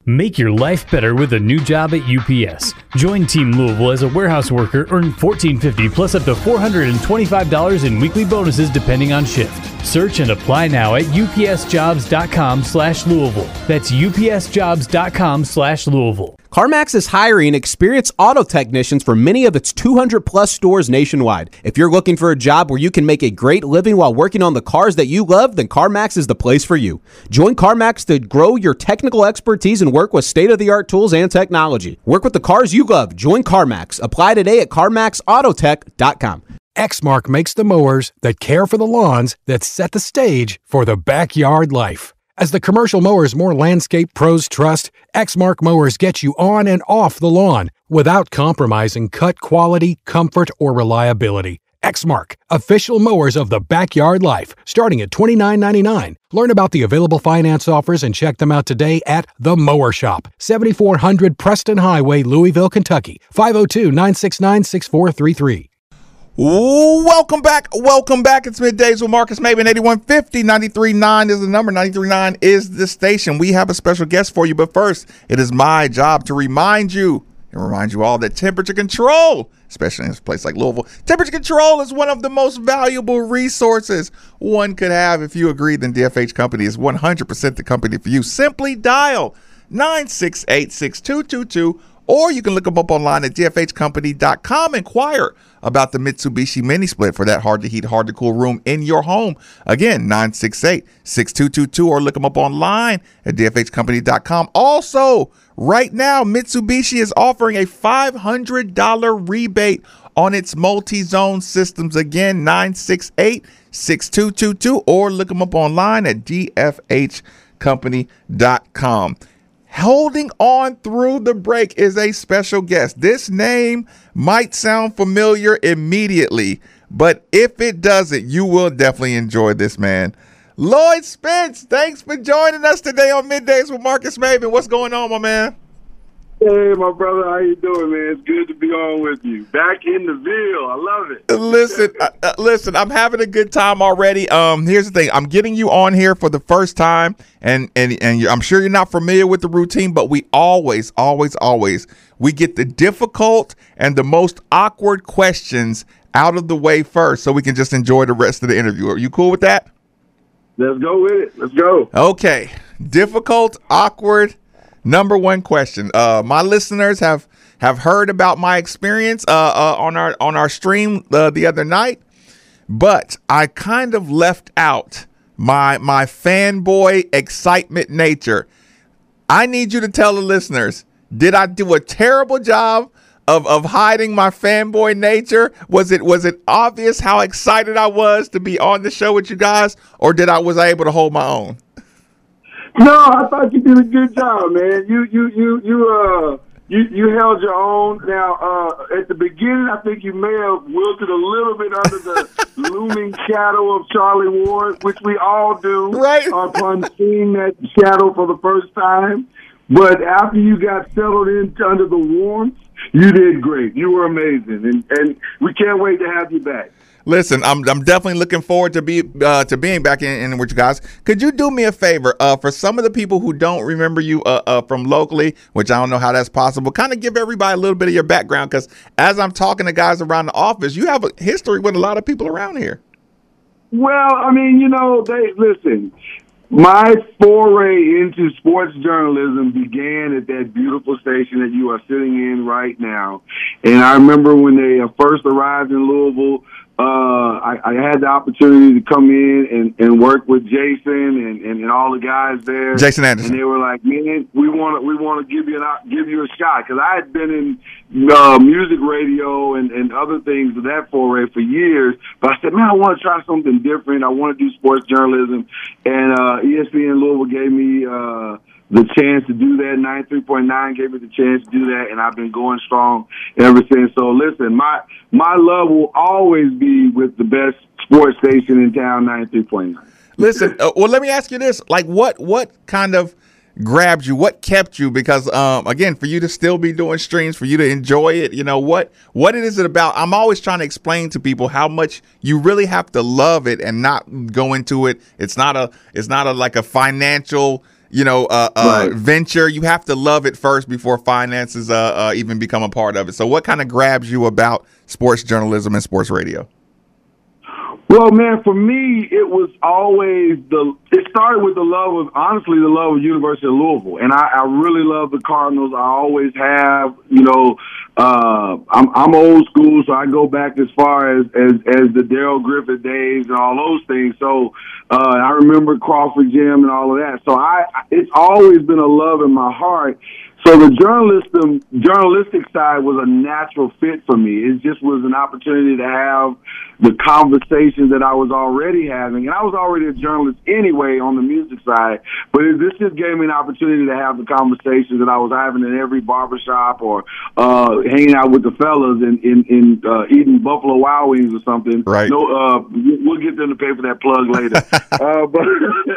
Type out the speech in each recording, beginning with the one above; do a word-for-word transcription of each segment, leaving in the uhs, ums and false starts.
Make your life better with a new job at U P S. Join Team Louisville as a warehouse worker, earn fourteen fifty plus up to four hundred twenty-five dollars in weekly bonuses depending on shift. Search and apply now at upsjobs.com slash Louisville. That's upsjobs.com slash Louisville. CarMax is hiring experienced auto technicians for many of its two hundred plus stores nationwide. If you're looking for a job where you can make a great living while working on the cars that you love, then CarMax is the place for you. Join CarMax to grow your technical expertise and work with state-of-the-art tools and technology. Work with the cars you love. Join CarMax. Apply today at carmax autotech dot com. Exmark makes the mowers that care for the lawns that set the stage for the backyard life. As the commercial mowers more landscape pros trust, Exmark mowers get you on and off the lawn without compromising cut quality, comfort, or reliability. Exmark, official mowers of the backyard life, starting at twenty-nine ninety-nine. Learn about the available finance offers and check them out today at The Mower Shop, seventy-four hundred Preston Highway, Louisville, Kentucky, five oh two, nine six nine, six four three three. Welcome back. Welcome back. It's Middays with Marcus Maven. eighty-one fifty, ninety-three point nine is the number. ninety-three point nine is the station. We have a special guest for you, but first, it is my job to remind you and remind you all that temperature control, especially in a place like Louisville, temperature control is one of the most valuable resources one could have. If you agree, then D F H Company is one hundred percent the company for you. Simply dial nine six eight, six two two two, or you can look them up online at d f h company dot com. Inquire about the Mitsubishi Mini Split for that hard-to-heat, hard-to-cool room in your home. Again, nine six eight, six two two two, or look them up online at d f h company dot com. Also, right now, Mitsubishi is offering a five hundred dollars rebate on its multi-zone systems. Again, nine six eight, six two two two, or look them up online at d f h company dot com. Holding on through the break is a special guest. This name might sound familiar immediately, but if it doesn't, you will definitely enjoy this man. Lloyd Spence, thanks for joining us today on Middays with Marcus Maven. What's going on, my man? Hey, my brother, how you doing, man? It's good to be on with you. Back in the Ville. I love it. Listen, uh, uh, listen, I'm having a good time already. Um, here's the thing. I'm getting you on here for the first time, and, and, and I'm sure you're not familiar with the routine, but we always, always, always, we get the difficult and the most awkward questions out of the way first so we can just enjoy the rest of the interview. Are you cool with that? Let's go with it. Let's go. Okay. Difficult, awkward. Number one question. Uh, my listeners have have heard about my experience uh, uh, on our on our stream uh, the other night, but I kind of left out my my fanboy excitement nature. I need you to tell the listeners: did I do a terrible job of of hiding my fanboy nature? Was it was it obvious how excited I was to be on the show with you guys, or did I was I able to hold my own? No, I thought you did a good job, man. You you you you uh you you held your own. Now uh at the beginning, I think you may have wilted a little bit under the looming shadow of Charlie Ward, which we all do, right? Upon seeing that shadow for the first time. But after you got settled in under the warmth, you did great. You were amazing, and and we can't wait to have you back. Listen, I'm I'm definitely looking forward to be uh, to being back in, in with you guys. Could you do me a favor? Uh, for some of the people who don't remember you uh, uh, from locally, which I don't know how that's possible, kind of give everybody a little bit of your background, because as I'm talking to guys around the office, you have a history with a lot of people around here. Well, I mean, you know, they listen. My foray into sports journalism began at that beautiful station that you are sitting in right now. And I remember when they first arrived in Louisville, uh, I, I had the opportunity to come in and, and work with Jason and, and, and all the guys there. Jason Anderson. And they were like, man, we want to we want to give you an give you a shot, because I had been in uh, music radio and, and other things of that foray for years. But I said, man, I want to try something different. I want to do sports journalism. And uh, E S P N Louisville gave me uh, the chance to do that. ninety-three point nine gave me the chance to do that, and I've been going strong ever since. So listen, my my love will always be with the best sports station in town, ninety-three point nine. Listen, uh, well, let me ask you this: like, what what kind of grabbed you? What kept you? Because um, again, for you to still be doing streams, for you to enjoy it, you know what what it is it about? I'm always trying to explain to people how much you really have to love it and not go into it. It's not a it's not a like a financial, you know, uh, uh, Right. venture. You have to love it first before finances uh, uh, even become a part of it. So what kind of grabs you about sports journalism and sports radio? Well, man, for me, it was always the. It started with the love of, honestly, the love of University of Louisville, and I, I really love the Cardinals. I always have. You know, uh, I'm I'm old school, so I go back as far as as, as the Darrell Griffith days and all those things. So uh, I remember Crawford Gym and all of that. So I, it's always been a love in my heart. So the journalism, journalistic side was a natural fit for me. It just was an opportunity to have the conversation that I was already having. And I was already a journalist anyway on the music side, but it, this just gave me an opportunity to have the conversation that I was having in every barbershop or uh, hanging out with the fellas and in, in, in, uh, eating Buffalo Wild Wings or something. Right. No, uh, we'll get them to pay for that plug later. uh, but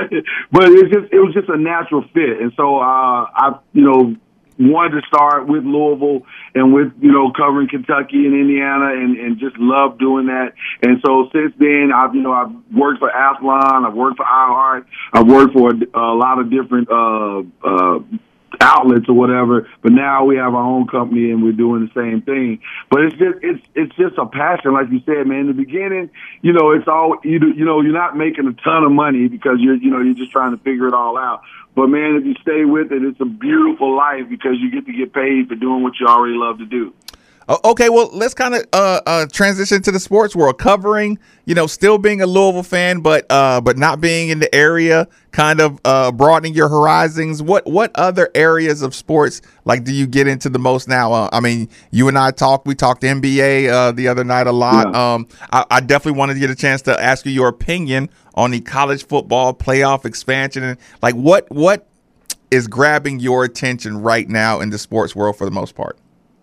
but it's just it was just a natural fit. And so uh, I, you know, wanted to start with Louisville and with, you know, covering Kentucky and Indiana and, and just love doing that. And so since then, I've, you know, I've worked for Athlon, I've worked for iHeart, I've worked for a, a lot of different uh, uh, outlets or whatever, but now we have our own company and we're doing the same thing. But it's just, it's, it's just a passion. Like you said, man, in the beginning, you know, it's all, you do, you know, you're not making a ton of money because you're, you know, you're just trying to figure it all out. But, man, if you stay with it, it's a beautiful life because you get to get paid for doing what you already love to do. Okay, well, let's kind of uh, uh, transition to the sports world, covering, you know, still being a Louisville fan, but uh, but not being in the area, kind of uh, broadening your horizons. What what other areas of sports, like, do you get into the most now? Uh, I mean, you and I talked, we talked N B A uh, the other night a lot. Yeah. Um, I, I definitely wanted to get a chance to ask you your opinion on the college football playoff expansion. And, like, what what is grabbing your attention right now in the sports world for the most part?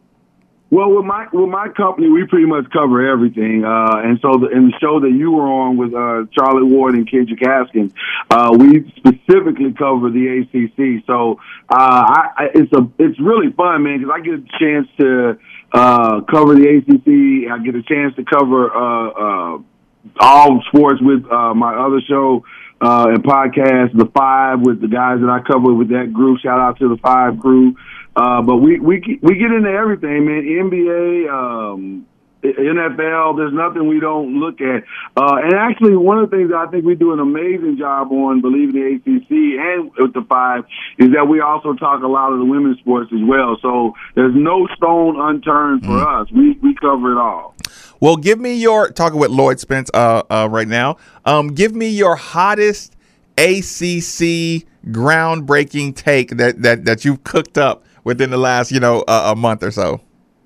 Well, with my with my company, we pretty much cover everything. Uh, and so the, in the show that you were on with uh, Charlie Ward and Kendrick Haskins, uh, we specifically cover the A C C. So uh, I, I, it's a it's really fun, man, because I get a chance to uh, cover the A C C. I get a chance to cover uh, uh, all sports with uh, my other show uh, and podcast, The Five, with the guys that I cover with that group. Shout out to the Five crew. Uh, but we, we we get into everything, man. N B A, um, N F L, there's nothing we don't look at. Uh, and actually, one of the things that I think we do an amazing job on, believe in the A C C and with the Five, is that we also talk a lot of the women's sports as well. So there's no stone unturned for mm. us. We we cover it all. Well, give me your, talking with Lloyd Spence uh, uh, right now, um, give me your hottest A C C groundbreaking take that, that, that you've cooked up within the last, you know, uh, a month or so.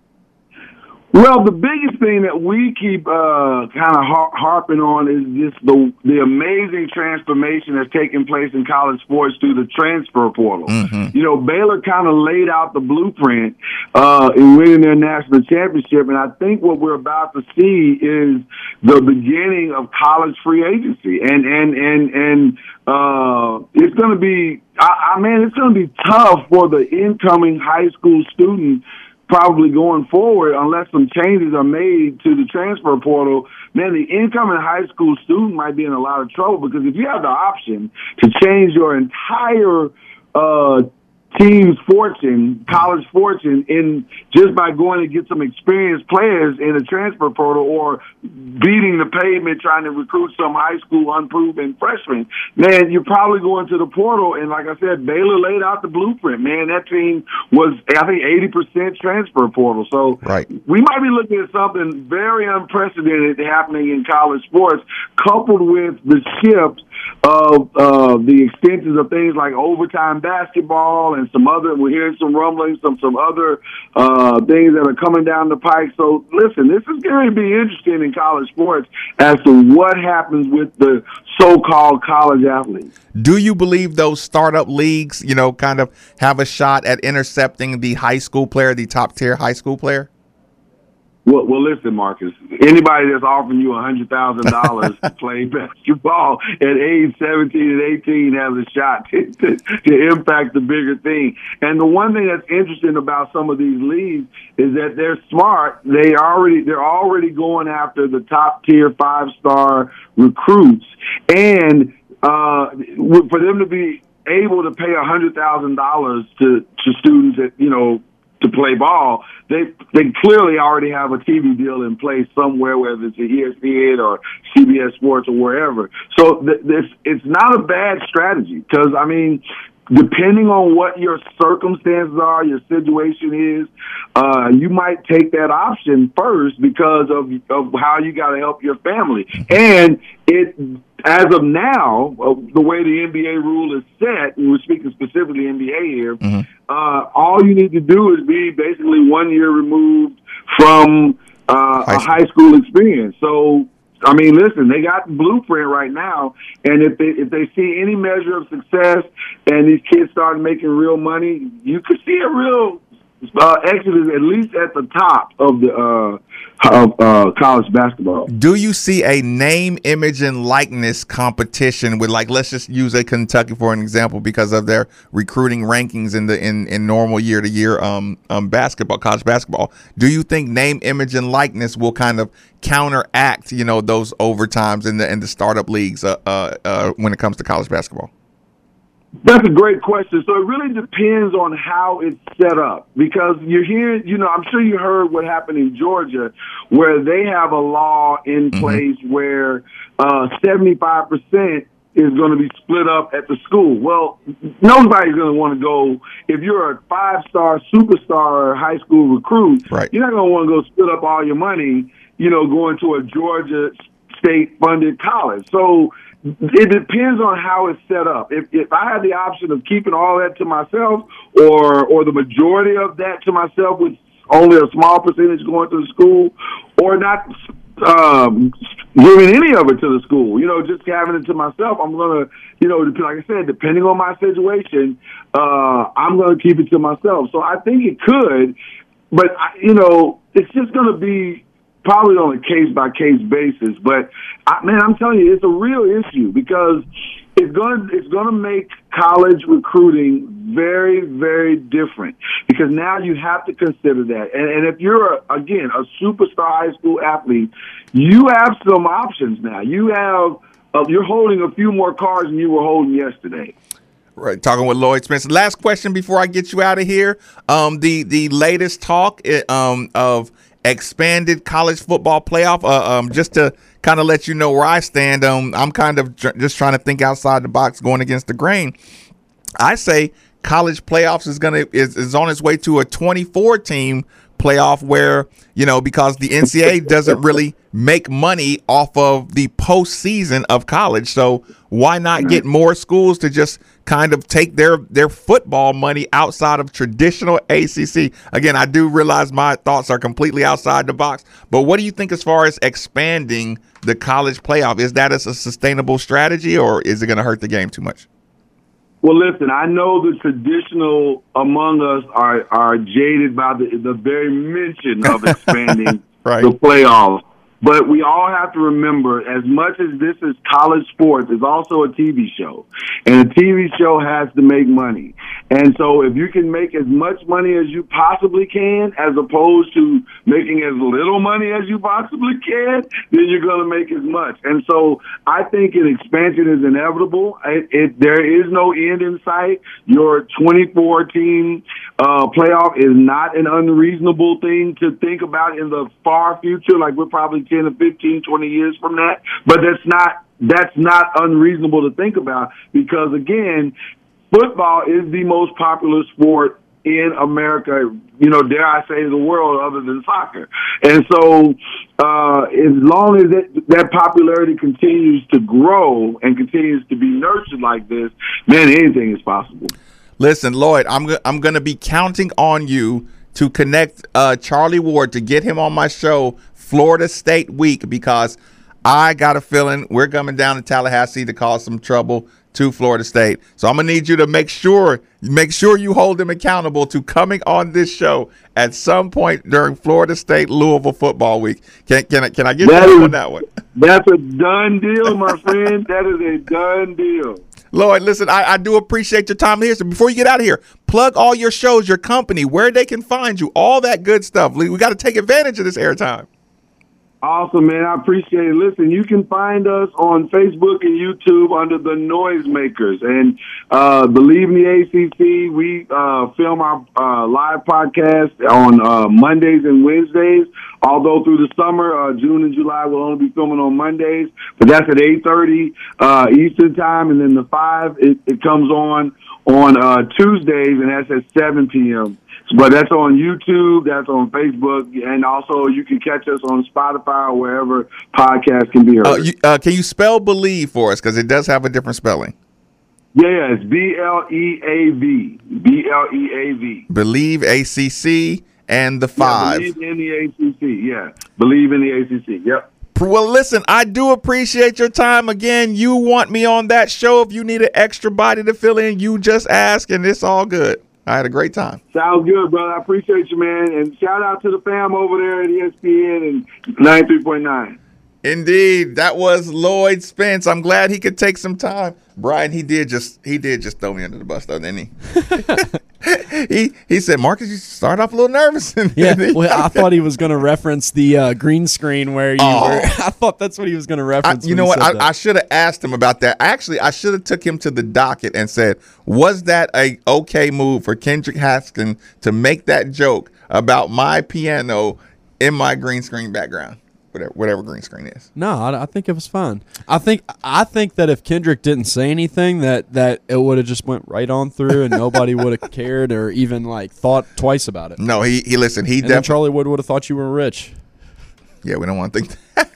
Well, the biggest thing that we keep uh, kind of har- harping on is just the the amazing transformation that's taking place in college sports through the transfer portal. Mm-hmm. You know, Baylor kind of laid out the blueprint uh, in winning their national championship, and I think what we're about to see is the beginning of college free agency, and and and and uh, it's going to be, I, I mean, it's going to be tough for the incoming high school student probably going forward, unless some changes are made to the transfer portal. Man, the incoming high school student might be in a lot of trouble, because if you have the option to change your entire uh, team's fortune, college fortune, in just by going to get some experienced players in the transfer portal, or beating the pavement trying to recruit some high school unproven freshmen, man, you're probably going to the portal. And like I said, Baylor laid out the blueprint. Man, that team was, I think, eighty percent transfer portal. So right. we might be looking at something very unprecedented happening in college sports, coupled with the shift of uh, the extensions of things like overtime basketball and some other, we're hearing some rumblings, some some other uh, things that are coming down the pike. So listen, this is going to be interesting in college sports as to what happens with the so-called college athletes. Do you believe those startup leagues, you know, kind of have a shot at intercepting the high school player, the top-tier high school player? Well, well, listen, Marcus, anybody that's offering you one hundred thousand dollars to play basketball at age seventeen and eighteen has a shot to, to, to impact the bigger thing. And the one thing that's interesting about some of these leagues is that they're smart. They already, they're already going after the top tier five star recruits. And uh, for them to be able to pay a hundred thousand dollars to to students that you know to play ball, they they clearly already have a T V deal in place somewhere, whether it's at E S P N or C B S Sports or wherever. So th- this it's not a bad strategy because I mean. Depending on what your circumstances are, your situation is, uh, you might take that option first because of of how you got to help your family. And it, as of now, uh, the way the N B A rule is set, and we're speaking specifically N B A here, mm-hmm. uh, all you need to do is be basically one year removed from uh, high a high school experience. So. I mean, listen, they got the blueprint right now, and if they if they see any measure of success and these kids start making real money, you could see a real uh, exodus at least at the top of the uh, of uh, college basketball. Do you see a name, image, and likeness competition with, like, let's just use a Kentucky for an example because of their recruiting rankings in the in, in normal year to year um um basketball, college basketball? Do you think name, image, and likeness will kind of counteract, you know, those overtimes in the in the startup leagues uh, uh, uh, when it comes to college basketball? That's a great question. So it really depends on how it's set up because you're hearing, you know, I'm sure you heard what happened in Georgia where they have a law in mm-hmm. place where uh, seventy-five percent is going to be split up at the school. Well, nobody's going to want to go, if you're a five-star superstar high school recruit, right. You're not going to want to go split up all your money, you know, going to a Georgia state-funded college. So it depends on how it's set up. If if I had the option of keeping all that to myself or or the majority of that to myself with only a small percentage going to the school or not um, giving any of it to the school, you know, just having it to myself, I'm going to, you know, like I said, depending on my situation, uh, I'm going to keep it to myself. So I think it could, but, I, you know, it's just going to be probably on a case-by-case basis, but I, man, I'm telling you, it's a real issue because it's gonna it's gonna make college recruiting very, very different because now you have to consider that. And, and if you're a, again a superstar high school athlete, you have some options now. You have uh, you're holding a few more cards than you were holding yesterday. Right, talking with Lloyd Spencer. Last question before I get you out of here. Um, the the latest talk um of expanded college football playoff, uh, um, just to kind of let you know where I stand. Um, I'm kind of j- just trying to think outside the box, going against the grain. I say college playoffs is gonna is, is on its way to a twenty-four team playoff where, you know, because the N C double A doesn't really make money off of the postseason of college. So why not get more schools to just kind of take their, their football money outside of traditional A C C? Again, I do realize my thoughts are completely outside the box, but what do you think as far as expanding the college playoff? Is that a sustainable strategy or is it going to hurt the game too much? Well, listen, I know the traditional among us are, are jaded by the, the very mention of expanding right. the playoffs. But we all have to remember, as much as this is college sports, it's also a T V show. And a T V show has to make money. And so if you can make as much money as you possibly can, as opposed to making as little money as you possibly can, then you're going to make as much. And so I think an expansion is inevitable. It, it, there is no end in sight. Your twenty-four team uh, playoff is not an unreasonable thing to think about in the far future. Like we're probably ten to fifteen, twenty years from that. But that's not that's not unreasonable to think about because, again, football is the most popular sport in America, you know, dare I say the world, other than soccer. And so uh, as long as it, that popularity continues to grow and continues to be nurtured like this, man, anything is possible. Listen, Lloyd, I'm, go- I'm going to be counting on you to connect uh, Charlie Ward to get him on my show Florida State Week, because I got a feeling we're coming down to Tallahassee to cause some trouble to Florida State. So I'm gonna need you to make sure make sure you hold him accountable to coming on this show at some point during Florida State Louisville football week. Can can I can I get you on that one? That's a done deal, my friend. That is a done deal. Lloyd, listen, I, I do appreciate your time here. So before you get out of here, plug all your shows, your company, where they can find you, all that good stuff. We, we got to take advantage of this airtime. Awesome, man. I appreciate it. Listen, you can find us on Facebook and YouTube under the Noisemakers. And uh, Believe in the A C C, we uh, film our uh, live podcast on uh, Mondays and Wednesdays. Although through the summer, uh, June and July, we'll only be filming on Mondays. But that's at eight thirty uh, Eastern Time. And then the five, it, it comes on on uh, Tuesdays, and that's at seven p.m. But that's on YouTube, that's on Facebook, and also you can catch us on Spotify or wherever podcasts can be heard. Uh, you, uh, can you spell Believe for us? Because it does have a different spelling. Yeah, yeah, it's B L E A V. B L E A V. Believe, A C C, and the five. Yeah, Believe in the A C C, yeah. Believe in the A C C, yep. Well, listen, I do appreciate your time. Again, you want me on that show. If you need an extra body to fill in, you just ask, and it's all good. I had a great time. Sounds good, brother. I appreciate you, man. And shout out to the fam over there at E S P N and ninety-three point nine. Indeed, that was Lloyd Spence. I'm glad he could take some time. Brian, he did just he did just throw me under the bus, though, didn't he? he he said, Marcus, you start off a little nervous. Yeah, well, I thought he was going to reference the uh, green screen where you Oh. were. I thought that's what he was going to reference. I, you when know he what? said I, that. I should have asked him about that. Actually, I should have took him to the docket and said, was that a okay move for Kendrick Haskins to make that joke about my piano in my green screen background? Whatever, whatever green screen is. No, I, I think it was fine. I think I think that if Kendrick didn't say anything, that, that it would have just went right on through, and nobody would have cared or even like thought twice about it. No, he he listened. He And then definitely. Charlie Wood would have thought you were rich. Yeah, we don't want to think.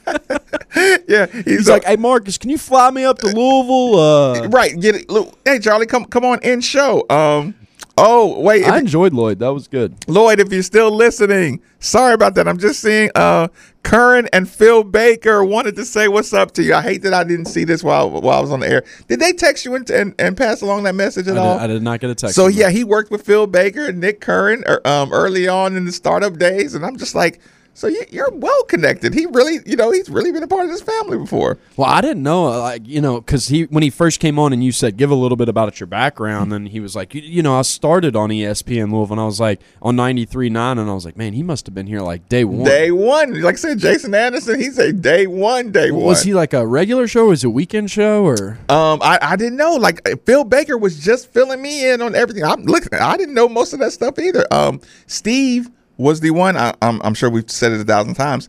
That. yeah, he's, He's a- like, "Hey Marcus, can you fly me up to Louisville?" Uh, right. Get it. Look, hey, Charlie, come come on in show. Um. Oh wait, if- I enjoyed Lloyd. That was good. Lloyd, if you're still listening, sorry about that. I'm just seeing uh, Curran and Phil Baker wanted to say what's up to you. I hate that I didn't see this while while I was on the air. Did they text you and and, and pass along that message at I all? did, I did not get a text. So from yeah, him. he worked with Phil Baker and Nick Curran er, um, early on in the startup days, and I'm just like, so you, you're well connected. He really, you know, he's really been a part of this family before. Well, I didn't know, uh, like you know, because he when he first came on and you said give a little bit about your background, and he was like, you, you know, I started on E S P N Louisville, and I was like on ninety-three point nine, and I was like, man, he must have been here like day one. Day one, like I said, Jason Anderson, he's a day one, day one. Was he like a regular show? Or was it a weekend show or? Um, I, I didn't know. Like Phil Baker was just filling me in on everything. I'm looking. I didn't know most of that stuff either. Um, Steve was the one. I, I'm, I'm sure we've said it a thousand times.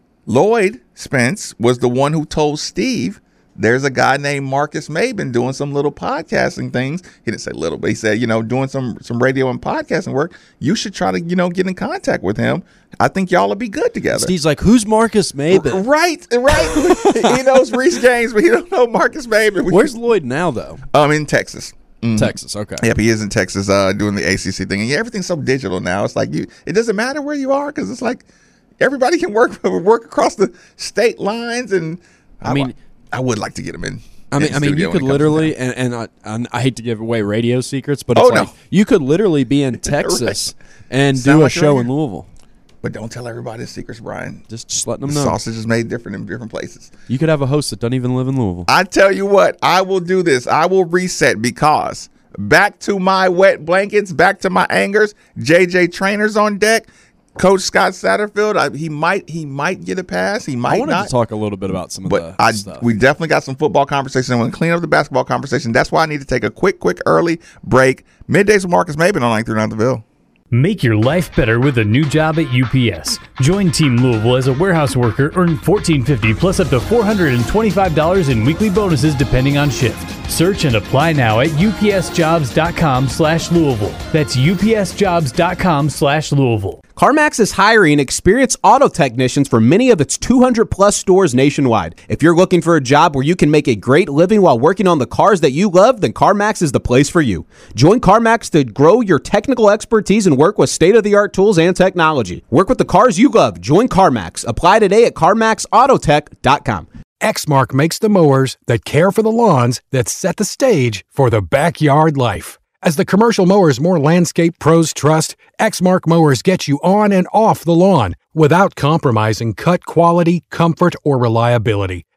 Lloyd Spence was the one who told Steve there's a guy named Marcus Maben doing some little podcasting things. He didn't say little, but he said, you know, doing some some radio and podcasting work. You should try to, you know, get in contact with him. I think y'all will be good together. Steve's like, who's Marcus Maben? Right, right. He knows Reese Gaines, but he don't know Marcus Maben. Where's Lloyd now though? Um, in Texas. Mhm. Texas. Okay. Yep, he is in Texas uh, doing the A C C thing. And yeah, everything's so digital now. It's like you. It doesn't matter where you are because it's like everybody can work work across the state lines. And I mean, I, I would like to get him in. I mean, in I mean, studio you when could it comes to literally, that. and, and I, and I hate to give away radio secrets, but it's Oh, like no. you could literally be in Texas and Sound do a like you're show right in here. Louisville. But don't tell everybody the secrets, Brian. Just, just letting The them know. sausage is made different in different places. You could have a host that doesn't even live in Louisville. I tell you what, I will do this. I will reset because back to my wet blankets, back to my angers. J J Trainer's on deck. Coach Scott Satterfield, I, he might he might get a pass. He might I wanted not. to talk a little bit about some of But the I, stuff. we definitely got some football conversation. I'm going to clean up the basketball conversation. That's why I need to take a quick, quick early break. Middays with Marcus Maben on nine through nine The Ville. Make your life better with a new job at U P S. Join Team Louisville as a warehouse worker, earn fourteen fifty plus up to four hundred twenty-five dollars in weekly bonuses depending on shift. Search and apply now at upsjobs.com slash Louisville. That's upsjobs.com slash Louisville. CarMax is hiring experienced auto technicians for many of its two hundred plus stores nationwide. If you're looking for a job where you can make a great living while working on the cars that you love, then CarMax is the place for you. Join CarMax to grow your technical expertise and work with state-of-the-art tools and technology. Work with the cars you love. Join CarMax. Apply today at carmax autotech dot com. Exmark makes the mowers that care for the lawns that set the stage for the backyard life. As the commercial mowers more landscape pros trust, Exmark mowers get you on and off the lawn without compromising cut quality, comfort, or reliability.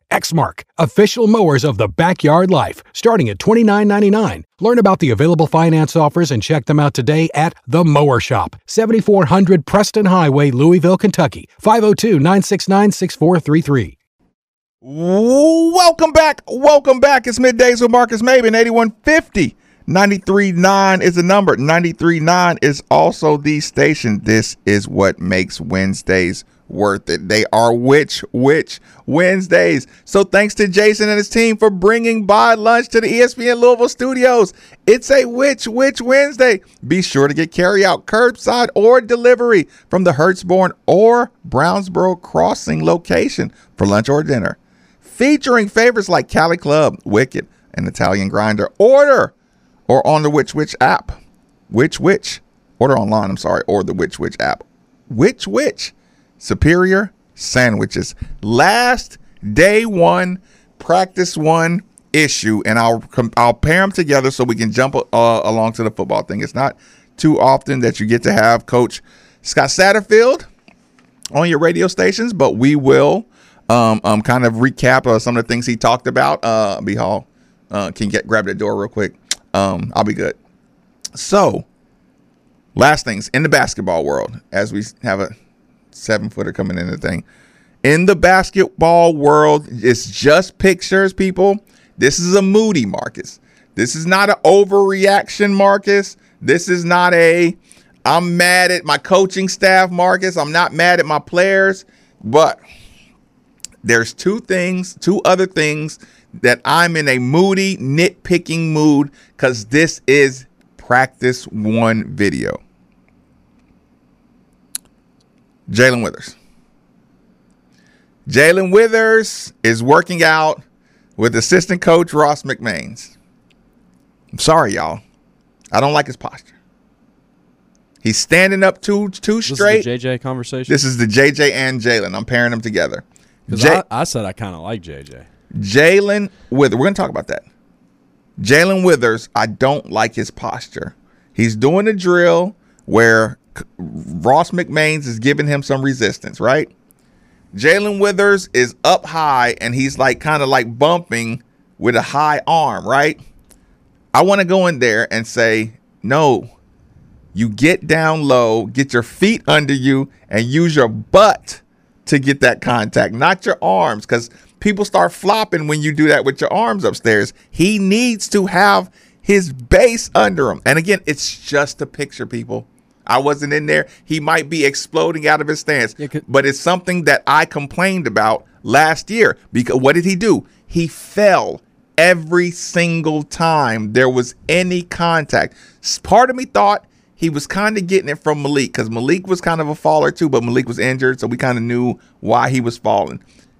Exmark, official mowers of the backyard life, starting at twenty-nine ninety-nine. Learn about the available finance offers and check them out today at The Mower Shop, seventy-four hundred Preston Highway, Louisville, Kentucky, five oh two, nine six nine, six four three three. Welcome back. Welcome back. It's Middays with Marcus Maben, eighty-one fifty. ninety-three point nine is the number. ninety-three point nine is also the station. This is what makes Wednesdays worth it. They are which, which Wednesdays. So thanks to Jason and his team for bringing by lunch to the E S P N Louisville studios. It's a which, which Wednesday. Be sure to get carry out, curbside, or delivery from the Hertzborn or Brownsboro Crossing location for lunch or dinner. Featuring favorites like Cali Club, Wicked, and Italian Grinder. Order or on the Which Which app. Which Which. Order online, I'm sorry, or the Which Which app. Which Which. Superior Sandwiches. Last day one, practice one issue, and I'll I'll pair them together so we can jump uh, along to the football thing. It's not too often that you get to have Coach Scott Satterfield on your radio stations, but we will um, um kind of recap uh, some of the things he talked about. Uh, B Hall, uh, can you get grab that door real quick? Um, I'll be good. So, last things in the basketball world, as we have a seven footer coming in the thing. In the basketball world, it's just pictures, people. This is a moody Marcus. This is not an overreaction Marcus. This is not a I'm mad at my coaching staff Marcus. I'm not mad at my players. But there's two things, two other things that I'm in a moody, nitpicking mood because this is practice one video. Jalen Withers. Jalen Withers is working out with assistant coach Ross McMains. I'm sorry, y'all. I don't like his posture. He's standing up too too straight. This is the J J conversation? This is the J J and Jalen. I'm pairing them together. Because J- I, I said I kind of like J J. Jalen Withers. We're going to talk about that. Jalen Withers, I don't like his posture. He's doing a drill where Ross McMains is giving him some resistance, right? Jalen Withers is up high and he's like kind of like bumping with a high arm, right? I want to go in there and say, no, you get down low, get your feet under you and use your butt to get that contact, not your arms, because people start flopping when you do that with your arms upstairs. He needs to have his base under him. And again, it's just a picture, people. I wasn't in there. He might be exploding out of his stance, yeah, but it's something that I complained about last year. Because what did he do? He fell every single time there was any contact. Part of me thought he was kind of getting it from Malik because Malik was kind of a faller too, but Malik was injured, so we kind of knew why he was falling.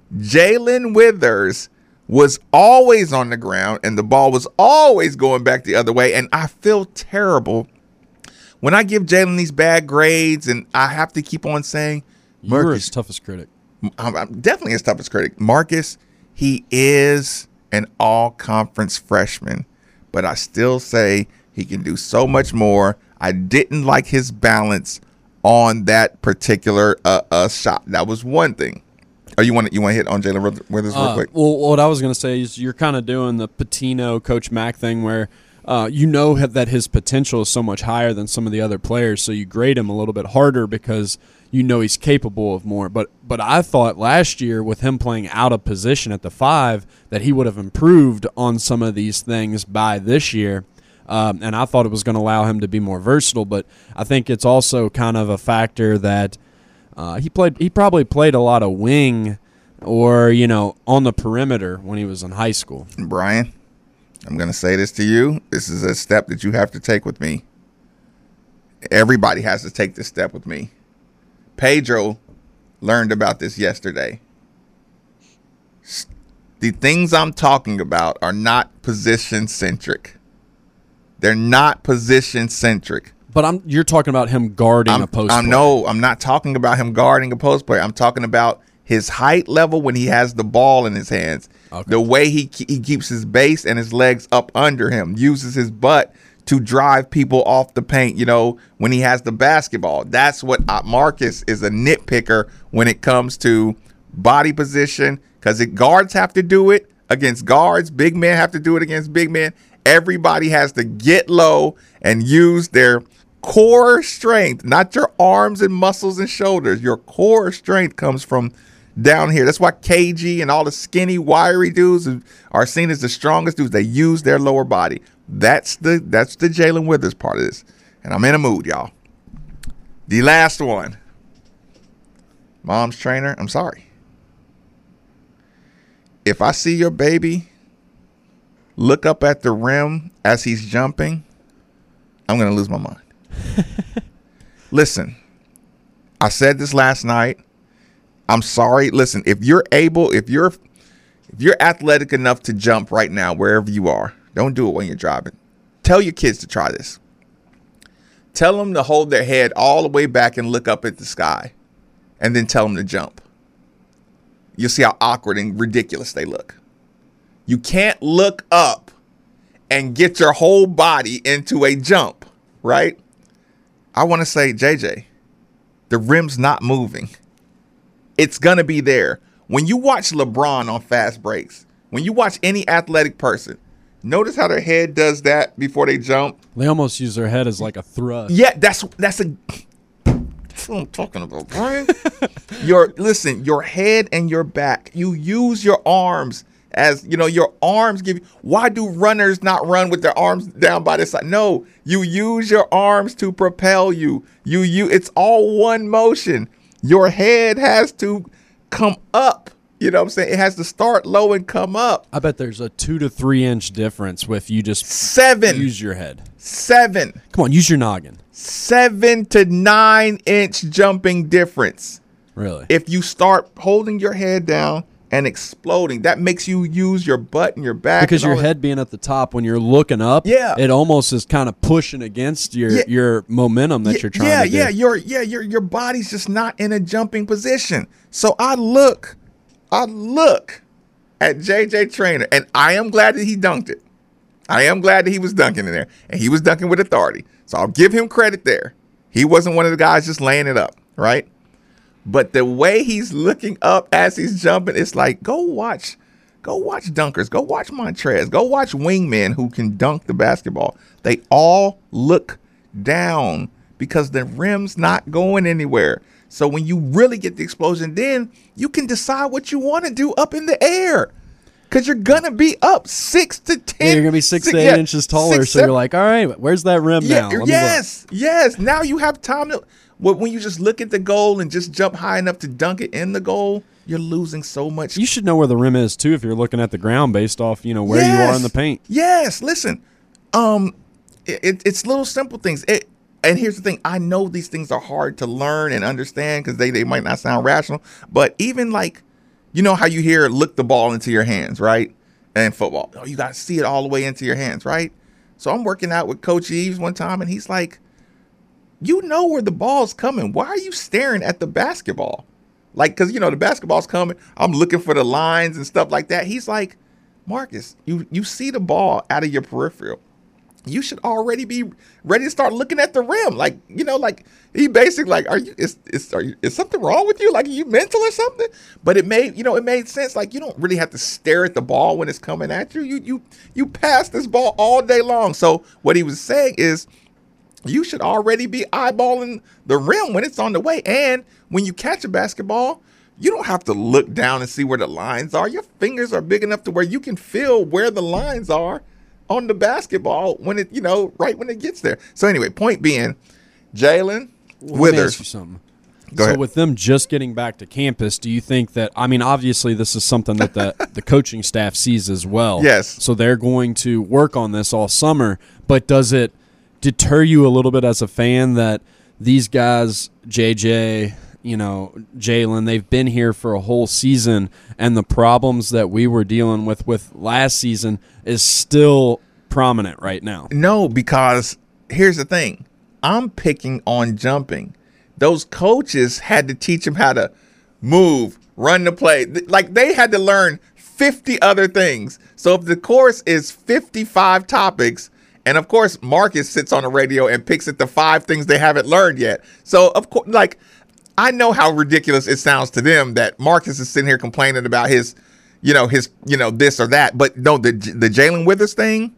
Jalen Withers was always on the ground, and the ball was always going back the other way, and I feel terrible when I give Jalen these bad grades, and I have to keep on saying, You're Marcus, his toughest critic. I'm, I'm definitely his toughest critic. Marcus, he is an all-conference freshman, but I still say he can do so much more. I didn't like his balance on that particular uh, uh, shot. That was one thing. Oh, you want to you want to hit on Jalen Withers real uh, quick? Well, what I was going to say is you're kind of doing the Patino, Coach Mack thing where uh, you know that his potential is so much higher than some of the other players, so you grade him a little bit harder because you know he's capable of more. But but I thought last year with him playing out of position at the five that he would have improved on some of these things by this year. Um, and I thought it was going to allow him to be more versatile, but I think it's also kind of a factor that uh, he played. He probably played a lot of wing or, you know, on the perimeter when he was in high school. Brian, I'm going to say this to you. This is a step that you have to take with me. Everybody has to take this step with me. Pedro learned about this yesterday. The things I'm talking about are not position-centric. They're not position-centric. But I'm you're talking about him guarding I'm, a post I player. No, I'm not talking about him guarding a post player. I'm talking about his height level when he has the ball in his hands. Okay. The way he he keeps his base and his legs up under him, uses his butt to drive people off the paint, you know, when he has the basketball. That's what uh, Marcus is a nitpicker when it comes to body position, because guards have to do it against guards. Big men have to do it against big men. Everybody has to get low and use their core strength, not your arms and muscles and shoulders. Your core strength comes from down here. That's why K G and all the skinny, wiry dudes are seen as the strongest dudes. They use their lower body. That's the that's the Jalen Withers part of this. And I'm in a mood, y'all. The last one. Mom's trainer, I'm sorry. If I see your baby look up at the rim as he's jumping, I'm going to lose my mind. Listen, I said this last night. I'm sorry. Listen, if you're able, if you're if you're athletic enough to jump right now, wherever you are, don't do it when you're driving. Tell your kids to try this. Tell them to hold their head all the way back and look up at the sky, and then tell them to jump. You'll see how awkward and ridiculous they look. You can't look up and get your whole body into a jump, right? I want to say, J J, the rim's not moving. It's going to be there. When you watch LeBron on fast breaks, when you watch any athletic person, notice how their head does that before they jump. They almost use their head as like a thrust. Yeah, that's that's a that's what I'm talking about, Brian. your listen, your head and your back. You use your arms as, you know, your arms give you. Why do runners not run with their arms down by the side? No, you use your arms to propel you. You you it's all one motion. Your head has to come up. You know what I'm saying? It has to start low and come up. I bet there's a two to three inch difference with you just Seven. use your head. Seven. Come on, use your noggin. Seven to nine inch jumping difference. Really? If you start holding your head down and exploding, that makes you use your butt and your back. Because and your all head being at the top, when you're looking up, Yeah. it almost is kind of pushing against your Yeah. your momentum that yeah, you're trying yeah, to do. Yeah, your yeah, your your body's just not in a jumping position. So I look, I look at J J Trainer, and I am glad that he dunked it. I am glad that he was dunking in there, and he was dunking with authority. So I'll give him credit there. He wasn't one of the guys just laying it up, right? But the way he's looking up as he's jumping, it's like, go watch, go watch dunkers, go watch Montrez, go watch wingmen who can dunk the basketball. They all look down because the rim's not going anywhere. So when you really get the explosion, then you can decide what you want to do up in the air. Because you're going to be up six to ten. Yeah, you're going to be six, six to eight yeah, inches taller, six, so seven, you're like, all right, where's that rim yeah, now? Let me yes, yes. Now you have time to. Well, when you just look at the goal and just jump high enough to dunk it in the goal, you're losing so much. You should know where the rim is, too, if you're looking at the ground based off, you know, where yes, you are in the paint. Yes, listen. Um, it, it, it's little simple things. It, and here's the thing. I know these things are hard to learn and understand because they, they might not sound rational. But even like, you know how you hear look the ball into your hands, right? And football. Oh, you got to see it all the way into your hands, right? So I'm working out with Coach Eves one time, and he's like, you know where the ball's coming. Why are you staring at the basketball? Like, because, you know, the basketball's coming. I'm looking for the lines and stuff like that. He's like, Marcus, you, you see the ball out of your peripheral. You should already be ready to start looking at the rim. Like, you know, like he basically like, are you, is, is, are you, is something wrong with you? Like, are you mental or something? But it made, you know, it made sense. Like, you don't really have to stare at the ball when it's coming at you. You, you, you pass this ball all day long. So what he was saying is you should already be eyeballing the rim when it's on the way. And when you catch a basketball, you don't have to look down and see where the lines are. Your fingers are big enough to where you can feel where the lines are on the basketball when it, you know, right when it gets there. So anyway, point being, Jalen Well, Withers. let me ask you something. Go so ahead. with them just getting back to campus, do you think that, I mean, obviously this is something that the, the coaching staff sees as well. Yes. So they're going to work on this all summer, but does it deter you a little bit as a fan that these guys, J J, you know, Jalen, they've been here for a whole season, and the problems that we were dealing with with last season is still prominent right now? No, because here's the thing. I'm picking on jumping. Those coaches had to teach them how to move, run the play. Like, they had to learn fifty other things. So if the course is fifty-five topics, and of course Marcus sits on the radio and picks at the five things they haven't learned yet. So of course, like, I know how ridiculous it sounds to them that Marcus is sitting here complaining about his you know, his, you know, this or that. But no, the the Jalen Withers thing,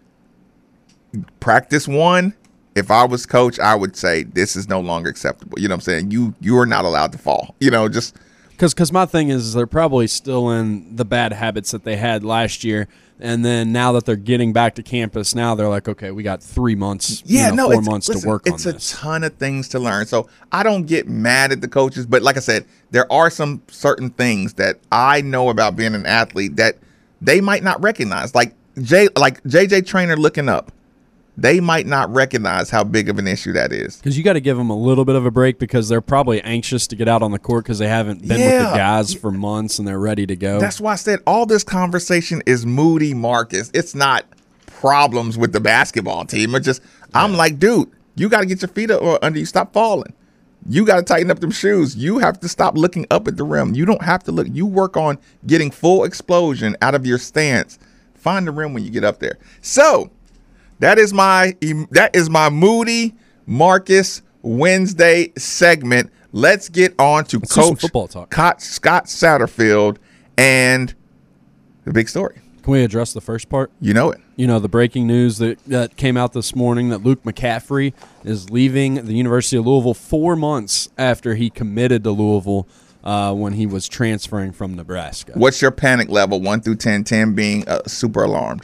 practice one. If I was coach, I would say this is no longer acceptable. You know what I'm saying? You you are not allowed to fall. You know, just because because my thing is they're probably still in the bad habits that they had last year. And then now that they're getting back to campus, now they're like, okay, we got three months, yeah, you know, no, four months listen, to work on it's this. It's a ton of things to learn. So I don't get mad at the coaches, but like I said, there are some certain things that I know about being an athlete that they might not recognize. Like J, like J J Traynor looking up. They might not recognize how big of an issue that is. Because you got to give them a little bit of a break because they're probably anxious to get out on the court because they haven't been yeah. with the guys for months and they're ready to go. That's why I said all this conversation is moody, Marcus. It's not problems with the basketball team. It's just, yeah. I'm like, dude, you got to get your feet up under you. Stop falling. You got to tighten up them shoes. You have to stop looking up at the rim. You don't have to look. You work on getting full explosion out of your stance. Find the rim when you get up there. So, That is my that is my Moody Marcus Wednesday segment. Let's get on to Let's Coach football talk. Scott Satterfield and the big story. Can we address the first part? You know it. You know, the breaking news that, that came out this morning that Luke McCaffrey is leaving the University of Louisville four months after he committed to Louisville uh, when he was transferring from Nebraska. What's your panic level, one through ten, ten being uh, super alarmed?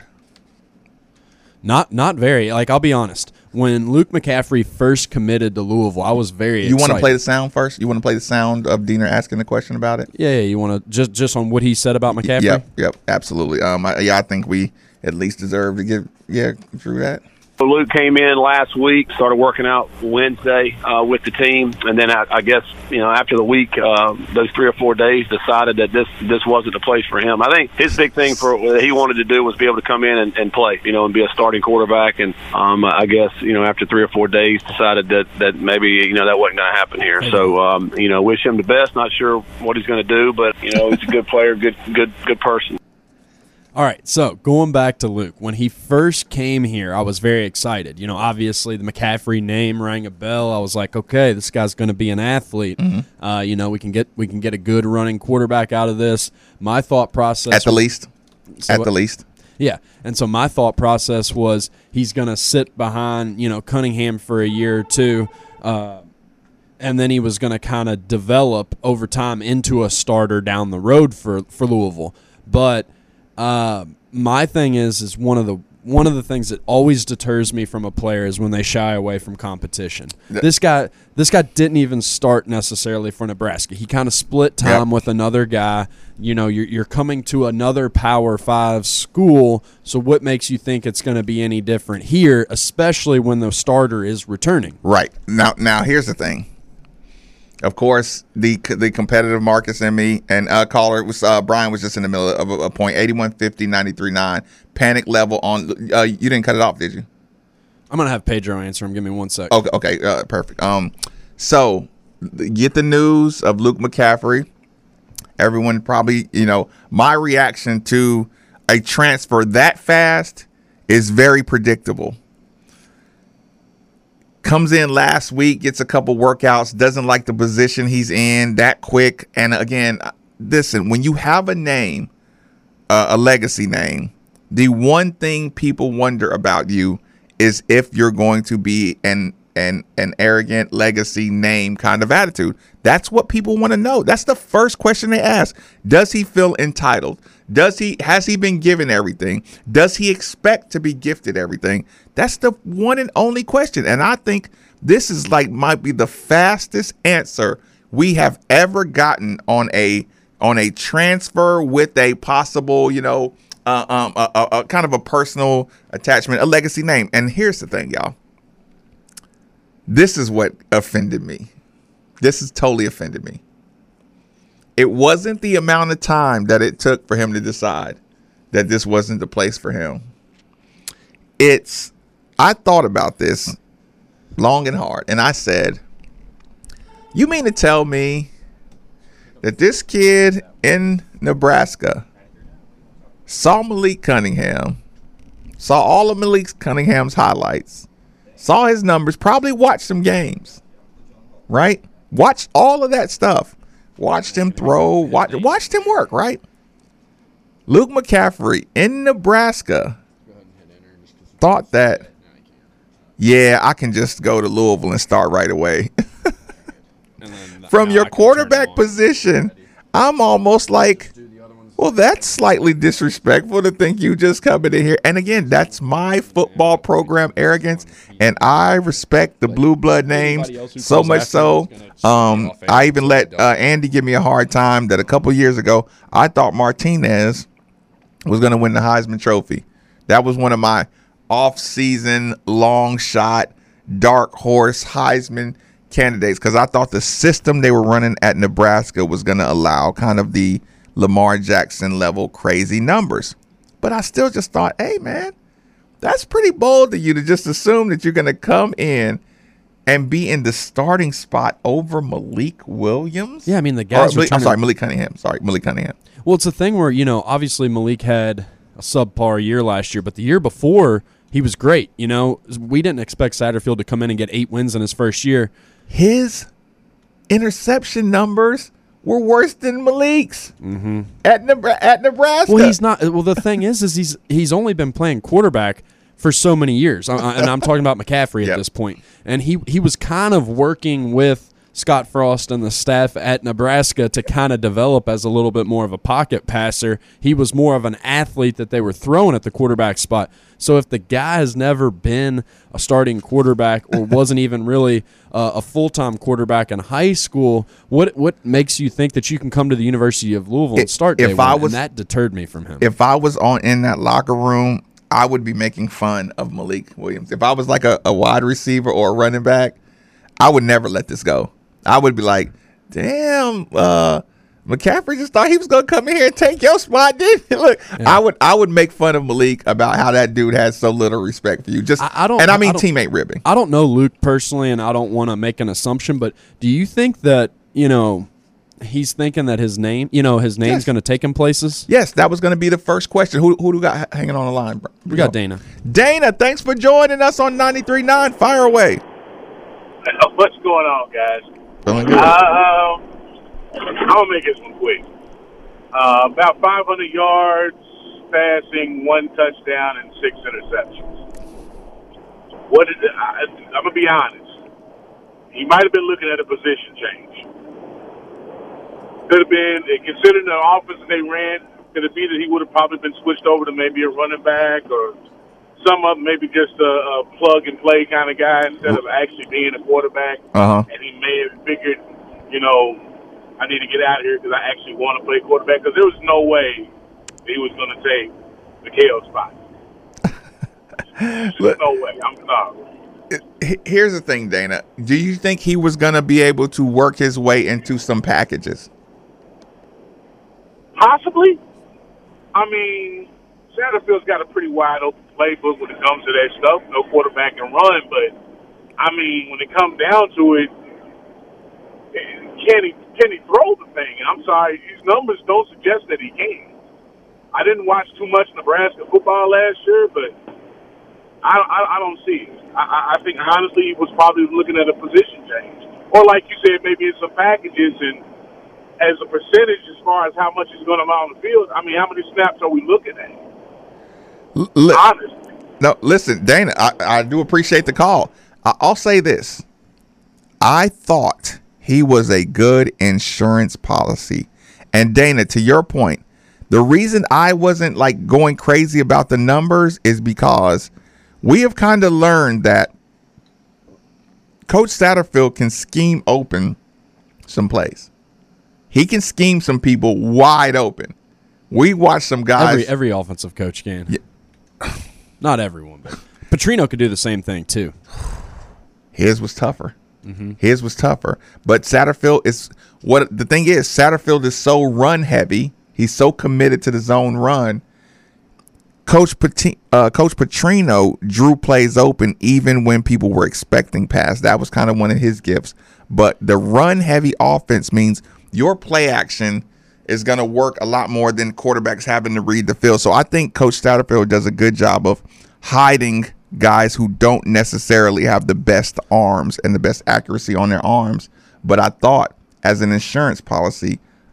Not not very. Like, I'll be honest. When Luke McCaffrey first committed to Louisville, I was very You excited. want to play the sound first? You want to play the sound of Diener asking the question about it? Yeah, yeah. You want to just just on what he said about McCaffrey? Yep, yep, absolutely. Um, I, yeah, I think we at least deserve to give, yeah, through that. Luke came in last week, started working out Wednesday uh, with the team, and then I, I guess, you know, after the week, uh, those three or four days, decided that this this wasn't the place for him. I think his big thing for what he wanted to do was be able to come in and, and play, you know, and be a starting quarterback. And um, I guess, you know, after three or four days, decided that, that maybe, you know, that wasn't going to happen here. So, um, you know, wish him the best. Not sure what he's going to do, but, you know, he's a good player, good, good, good person. All right, so going back to Luke, when he first came here, I was very excited. You know, obviously the McCaffrey name rang a bell. I was like, okay, this guy's going to be an athlete. Mm-hmm. Uh, you know, we can get we can get a good running quarterback out of this. My thought process at the was, least, at what, the least, yeah. And so my thought process was he's going to sit behind, you know, Cunningham for a year or two. Uh, and then he was going to kind of develop over time into a starter down the road for, for Louisville. But Uh, my thing is, is one of the one of the things that always deters me from a player is when they shy away from competition. Yeah. This guy, this guy didn't even start necessarily for Nebraska. He kind of split time yep. with another guy. You know, you're you're coming to another Power Five school. So what makes you think it's going to be any different here, especially when the starter is returning? Right now, now here's the thing. Of course, the the competitive Marcus in me and uh, caller was uh, Brian was just in the middle of a, a point eighty-one fifty ninety-three nine panic level on. Uh, you didn't cut it off, did you? I'm gonna have Pedro answer him. Give me one sec. Okay, okay, uh, perfect. Um, so get the news of Luke McCaffrey. Everyone probably, you know, my reaction to a transfer that fast is very predictable. Comes in last week, gets a couple workouts, doesn't like the position he's in that quick. And again, listen, when you have a name, uh, a legacy name, the one thing people wonder about you is if you're going to be an an an arrogant legacy name kind of attitude. That's what people want to know. That's the first question they ask. Does he feel entitled? Does he has he been given everything? Does he expect to be gifted everything? That's the one and only question. And I think this is like might be the fastest answer we have ever gotten on a on a transfer with a possible, you know, uh, um, a, a, a kind of a personal attachment, a legacy name. And here's the thing, y'all. This is what offended me. This has totally offended me. It wasn't the amount of time that it took for him to decide that this wasn't the place for him. It's, I thought about this long and hard, and I said, you mean to tell me that this kid in Nebraska saw Malik Cunningham, saw all of Malik Cunningham's highlights, saw his numbers, probably watched some games, right? Watched all of that stuff. Watched him throw, watch, watched him work, right? Luke McCaffrey in Nebraska thought that, yeah, I can just go to Louisville and start right away. From your quarterback position, I'm almost like, well, that's slightly disrespectful to think you just coming in here. And again, that's my football program arrogance, and I respect the blue blood names so much so. Um, I even let uh, Andy give me a hard time that a couple years ago I thought Martinez was going to win the Heisman Trophy. That was one of my off-season, long shot, dark horse Heisman candidates because I thought the system they were running at Nebraska was going to allow kind of the Lamar Jackson level crazy numbers. But I still just thought, hey, man, that's pretty bold of you to just assume that you're going to come in and be in the starting spot over Malik Williams. Yeah, I mean, the guys or, were I'm trying sorry, to, Malik Cunningham. Sorry, Malik Cunningham. Well, it's a thing where, you know, obviously Malik had a subpar year last year, but the year before he was great. You know, we didn't expect Satterfield to come in and get eight wins in his first year. His interception numbers were worse than Malik's mm-hmm. at, Nebra- at Nebraska. Well, he's not. Well, the thing is, is he's he's only been playing quarterback for so many years, I, and I'm talking about McCaffrey at yep. this point. And he he was kind of working with Scott Frost and the staff at Nebraska to kind of develop as a little bit more of a pocket passer. He was more of an athlete that they were throwing at the quarterback spot. So if the guy has never been a starting quarterback or wasn't even really uh, a full-time quarterback in high school, what what makes you think that you can come to the University of Louisville and start day if one? I was, and that deterred me from him. If I was on in that locker room, I would be making fun of Malik Williams. If I was like a, a wide receiver or a running back, I would never let this go. I would be like, damn, uh, McCaffrey just thought he was gonna come in here and take your spot, didn't he? Look, yeah. I would I would make fun of Malik about how that dude has so little respect for you. Just I, I don't and I mean I teammate ribbing. I don't know Luke personally, and I don't want to make an assumption, but do you think that, you know, he's thinking that his name, you know, his name's yes. going to take him places? Yes, that was going to be the first question. Who who do we got hanging on the line, bro? We got Dana. Dana, thanks for joining us on ninety-three point nine. Fire away. What's going on, guys? Feeling good. Uh, I'm going to make this one quick. Uh, about five hundred yards, passing, one touchdown, and six interceptions. What did I, I'm going to be honest. He might have been looking at a position change. Could have been, considering the offense that they ran, could it be that he would have probably been switched over to maybe a running back or some of maybe just a, a plug-and-play kind of guy instead of actually being a quarterback. Uh-huh. And he may have figured, you know, I need to get out of here because I actually want to play quarterback, because there was no way he was going to take Mikhail's spot. There's no way. I'm sorry. Here's the thing, Dana. Do you think he was going to be able to work his way into some packages? Possibly. I mean, Satterfield's got a pretty wide open playbook when it comes to that stuff. No quarterback can run, but, I mean, when it comes down to it, can he, can he throw the thing? And I'm sorry, these numbers don't suggest that he can. I didn't watch too much Nebraska football last year, but I, I, I don't see it. I, I think, honestly, he was probably looking at a position change. Or, like you said, maybe it's some packages, and as a percentage as far as how much he's going to out on the field, I mean, how many snaps are we looking at? L- Honestly. No, listen, Dana, I, I do appreciate the call. I, I'll say this. I thought he was a good insurance policy. And, Dana, to your point, the reason I wasn't, like, going crazy about the numbers is because we have kind of learned that Coach Satterfield can scheme open some plays. He can scheme some people wide open. We watched some guys. Every, every offensive coach can. Yeah. Not everyone, but Petrino could do the same thing too. His was tougher. Mm-hmm. His was tougher. But Satterfield is what the thing is. Satterfield is so run heavy. He's so committed to the zone run. Coach Peti- uh, Coach Petrino drew plays open even when people were expecting pass. That was kind of one of his gifts. But the run heavy offense means your play action is going to work a lot more than quarterbacks having to read the field. So I think Coach Satterfield does a good job of hiding guys who don't necessarily have the best arms and the best accuracy on their arms. But I thought, as an insurance policy,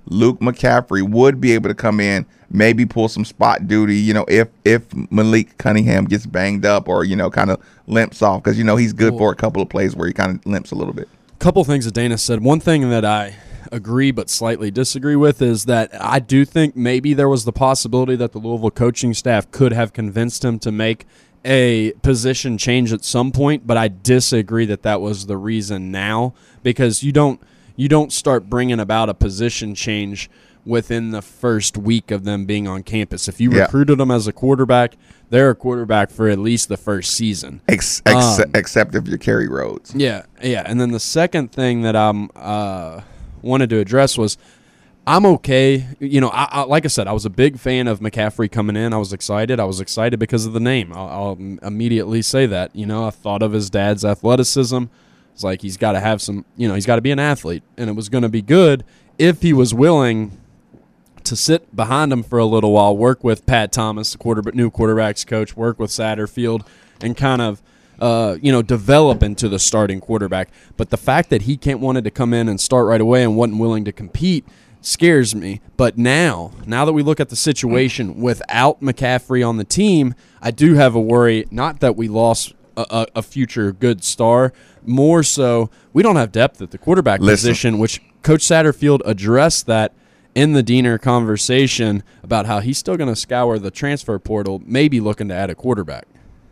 Luke McCaffrey would be able to come in, maybe pull some spot duty, you know, if if Malik Cunningham gets banged up or, you know, kind of limps off, because, you know, he's good for a couple of plays where he kind of limps a little bit. A couple things that Dana said. One thing that I agree but slightly disagree with is that I do think maybe there was the possibility that the Louisville coaching staff could have convinced him to make a position change at some point, but I disagree that that was the reason now, because you don't you don't start bringing about a position change within the first week of them being on campus. If you yeah. recruited them as a quarterback, they're a quarterback for at least the first season. Ex- ex- um, except if you're Kerry Rhodes. Yeah, yeah. And then the second thing that I um, uh, wanted to address was I'm okay. You know, I, I, like I said, I was a big fan of McCaffrey coming in. I was excited. I was excited because of the name. I'll, I'll immediately say that. You know, I thought of his dad's athleticism. It's like he's got to have some, you know, he's got to be an athlete. And it was going to be good if he was willing to sit behind him for a little while, work with Pat Thomas, the quarter, new quarterbacks coach, work with Satterfield, and kind of, uh, you know, develop into the starting quarterback. But the fact that he can't wanted to come in and start right away and wasn't willing to compete scares me. But now, now that we look at the situation without McCaffrey on the team, I do have a worry, not that we lost a, a, a future good star, more so we don't have depth at the quarterback Listen. position, which Coach Satterfield addressed that in the Diener conversation about how he's still going to scour the transfer portal, maybe looking to add a quarterback.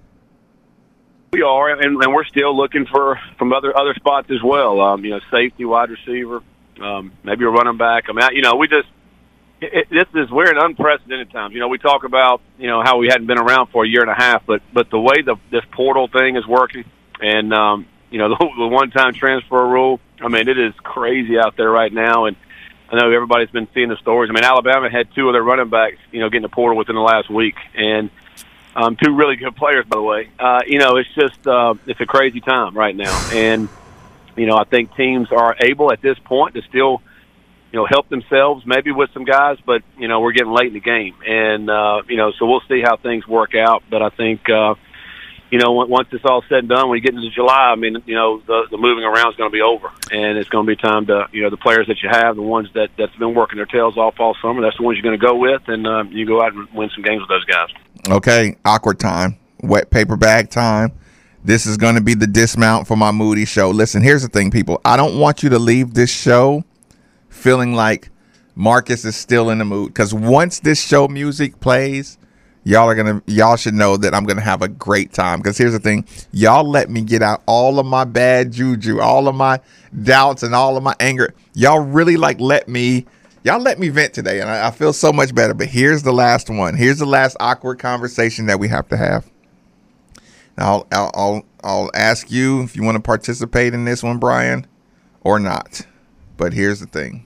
We are, and, and we're still looking for from other other spots as well. Um, you know, safety, wide receiver, um, maybe a running back. I mean, you know, we just it, this is we're in unprecedented times. You know, we talk about you know how we hadn't been around for a year and a half, but but the way the this portal thing is working, and um, you know the, the one-time transfer rule. I mean, it is crazy out there right now, and I know everybody's been seeing the stories. I mean, Alabama had two of their running backs, you know, getting the portal within the last week, and um, two really good players, by the way. Uh, you know, it's just uh, it's a crazy time right now, and you know, I think teams are able at this point to still, you know, help themselves maybe with some guys, but you know, we're getting late in the game, and uh, you know, so we'll see how things work out. But I think. Uh, You know, once it's all said and done, when you get into July, I mean, you know, the, the moving around is going to be over, and it's going to be time to, you know, the players that you have, the ones that that's been working their tails off all summer, that's the ones you're going to go with, and uh, you go out and win some games with those guys. Okay, awkward time, wet paper bag time. This is going to be the dismount for my Moody show. Listen, here's the thing, people. I don't want you to leave this show feeling like Marcus is still in the mood, because once this show music plays, Y'all are gonna. Y'all should know that I'm gonna have a great time. Because here's the thing: y'all let me get out all of my bad juju, all of my doubts, and all of my anger. Y'all really like let me. Y'all let me vent today, and I, I feel so much better. But here's the last one. Here's the last awkward conversation that we have to have. I'll I'll I'll, I'll ask you if you want to participate in this one, Brian, or not. But here's the thing,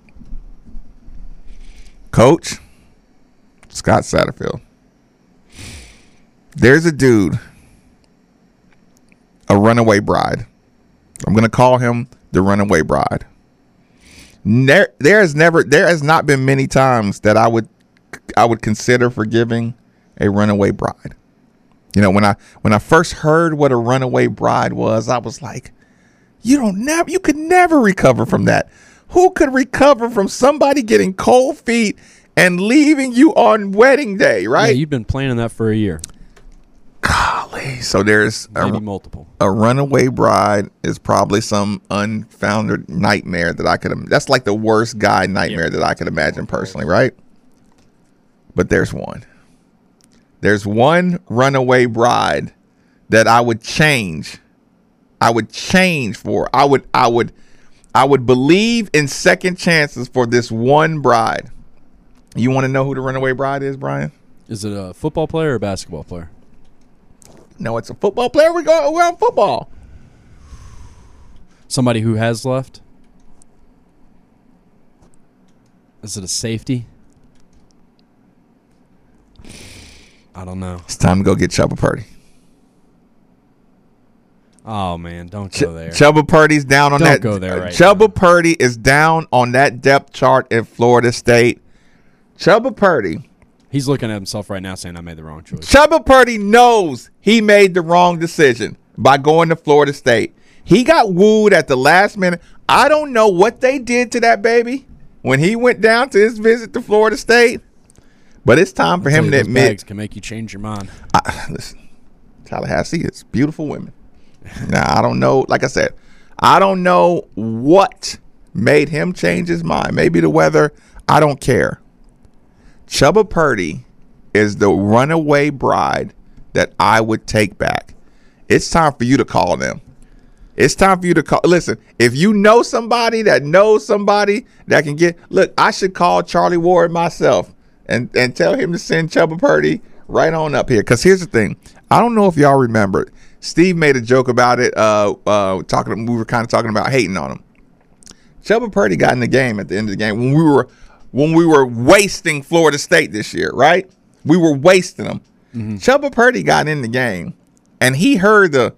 Coach Scott Satterfield. There's a dude, a runaway bride. I'm going to call him the runaway bride. There, there has never, there has not been many times that I would, I would consider forgiving a runaway bride. You know, when I, when I first heard what a runaway bride was, I was like, you don't never, you could never recover from that. Who could recover from somebody getting cold feet and leaving you on wedding day, right? Yeah, you've been planning that for a year. Golly. So there's Maybe a, multiple. A runaway bride is probably some unfounded nightmare that I could. That's like the worst guy nightmare yeah. that I could imagine personally, right? But there's one. There's one runaway bride that I would change. I would change for. I would. I would. I would believe in second chances for this one bride. You want to know who the runaway bride is, Brian? Is it a football player or a basketball player? No, it's a football player. We're going we're on football. Somebody who has left? Is it a safety? I don't know. It's time to go get Chubba Purdy. Oh, man, don't go there. Ch- Chubba Purdy's down on don't that. Don't go there right Chubba now. Purdy is down on that depth chart at Florida State. Chubba Purdy. He's looking at himself right now saying, I made the wrong choice. Chubba Purdy knows he made the wrong decision by going to Florida State. He got wooed at the last minute. I don't know what they did to that baby. when he went down to his visit to Florida State. But it's time for him to those admit. bags can make you change your mind. I, listen, Tallahassee is beautiful women. Now, I don't know. Like I said, I don't know what made him change his mind. Maybe the weather. I don't care. Chubba Purdy is the runaway bride that I would take back. It's time for you to call them. It's time for you to call. Listen, if you know somebody that knows somebody that can get. Look, I should call Charlie Ward myself. And, and tell him to send Chubba Purdy right on up here. Because here's the thing. I don't know if y'all remember. Steve made a joke about it. Uh, uh, talking, we were kind of talking about hating on him. Chubba Purdy got in the game at the end of the game when we were when we were wasting Florida State this year, right? We were wasting them. Mm-hmm. Chubba Purdy got in the game, and he heard the,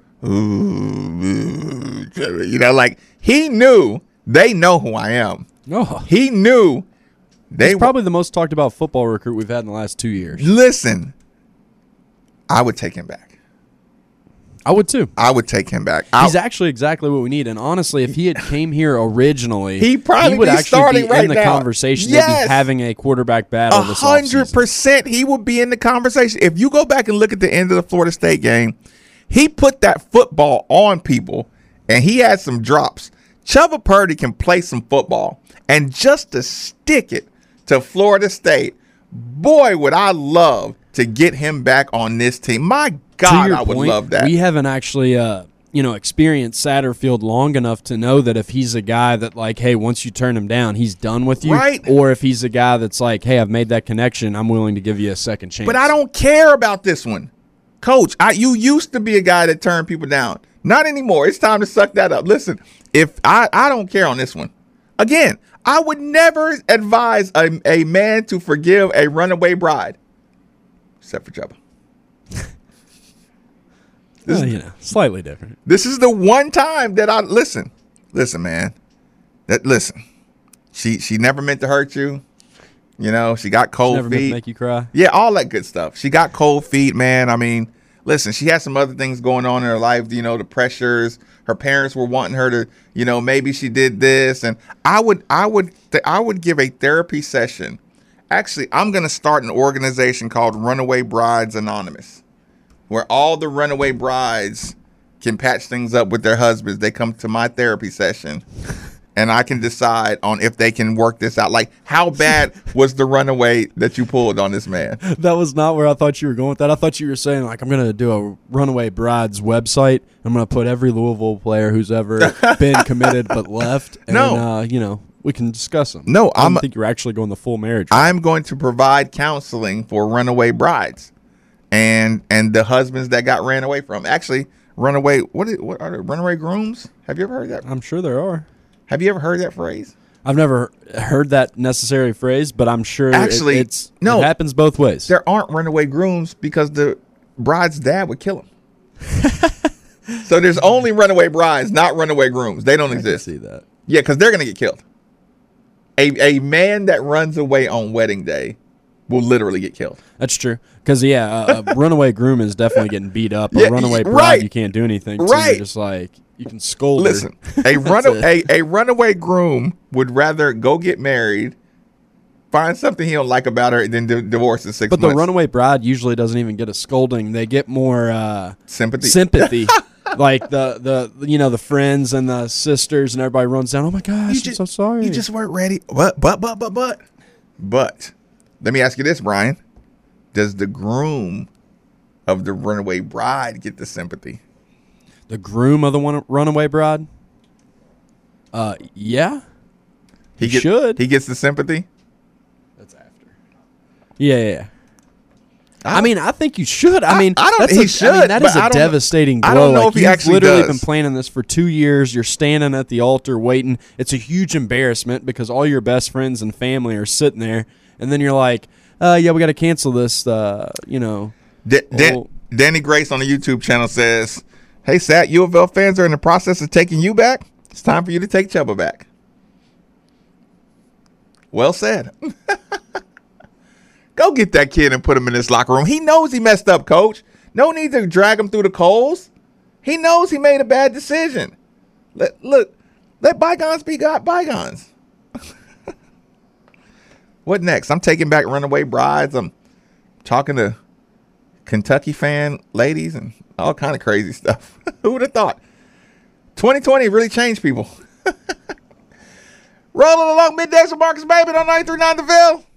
you know, like he knew they know who I am. Oh. He knew. They He's probably the most talked about football recruit we've had in the last two years. Listen, I would take him back. I would too. I would take him back. He's I, actually exactly what we need. And honestly, if he had came here originally, he probably he would be actually starting be right in the now. conversation. Yes. They'd be having a quarterback battle this offseason. A hundred percent, he would be in the conversation. If you go back and look at the end of the Florida State game, he put that football on people, and he had some drops. Chubba Purdy can play some football, and just to stick it to Florida State, boy, would I love to get him back on this team. My God, I would point, love that. We haven't actually, uh, you know, experienced Satterfield long enough to know that if he's a guy that, like, hey, once you turn him down, he's done with you. Right. Or if he's a guy that's like, hey, I've made that connection, I'm willing to give you a second chance. But I don't care about this one. Coach, I, you used to be a guy that turned people down. Not anymore. It's time to suck that up. Listen, if I, I don't care on this one. Again, I would never advise a, a man to forgive a runaway bride, except for Chubba. This, well, you know, slightly different. This is the one time that I listen. Listen, man. That listen. She she never meant to hurt you. You know, she got cold she never feet. Meant to make you cry. Yeah, all that good stuff. She got cold feet, man. I mean, listen, she had some other things going on in her life. You know, the pressures. Her parents were wanting her to, you know, maybe she did this, and I would, I would, I would give a therapy session. Actually, I'm going to start an organization called Runaway Brides Anonymous, where all the runaway brides can patch things up with their husbands. They come to my therapy session, and I can decide on if they can work this out. Like, how bad was the runaway that you pulled on this man? That was not where I thought you were going with that. I thought you were saying, like, I'm going to do a Runaway Brides website. I'm going to put every Louisville player who's ever been committed but left. And, No. uh, you know, we can discuss them. No, I I'm- don't think you're actually going the full marriage route. I'm going to provide counseling for runaway brides and and the husbands that got ran away from. Actually, runaway, what, is, what are they, runaway grooms? Have you ever heard that? I'm sure there are. Have you ever heard that phrase? I've never heard that necessary phrase, but I'm sure it- Actually, it's, no. it happens both ways. There aren't runaway grooms because the bride's dad would kill him. So there's only runaway brides, not runaway grooms. They don't I can exist. see that. Yeah, because they're going to get killed. A, a man that runs away on wedding day will literally get killed. That's true. Because, yeah, a, a runaway groom is definitely getting beat up. A Yeah, runaway bride, right. you can't do anything to. Right. You're just like, you can scold Listen, her. a, run, That's a, a runaway groom would rather go get married, find something he don't like about her, than di- divorce in six But months. the runaway bride usually doesn't even get a scolding. They get more uh, Sympathy. Sympathy. Like the, the you know the friends and the sisters and everybody runs down. Oh my gosh, You I'm ju- so sorry. You just weren't ready. But, but, but, but, but. But, let me ask you this, Brian. Does the groom of the runaway bride get the sympathy? the groom of the one runaway bride. Uh, yeah, He He get- should. He gets the sympathy? that's after. Yeah, yeah. yeah. I mean, I think you should. I I- mean, I don't- that's he a, should, I mean, that but is I a don't- devastating blow. I don't know like, if he you've actually literally does. been planning this for two years. You're standing at the altar waiting. It's a huge embarrassment because all your best friends and family are sitting there, and then you're like, uh, "Yeah, we got to cancel this." Uh, you know, Da- Dan- Oh. Danny Grace on the YouTube channel says, "Hey, Sat, U of L fans are in the process of taking you back. It's time for you to take Chubba back." Well said. Go get that kid and put him in this locker room. He knows he messed up, coach. No need to drag him through the coals. He knows he made a bad decision. Let, look, let bygones be got bygones. What next? I'm taking back Runaway Brides. I'm talking to Kentucky fan ladies and all kind of crazy stuff. Who would have thought? twenty twenty really changed people. Rolling along middays with Marcus Maven on ninety-three point nine The Ville.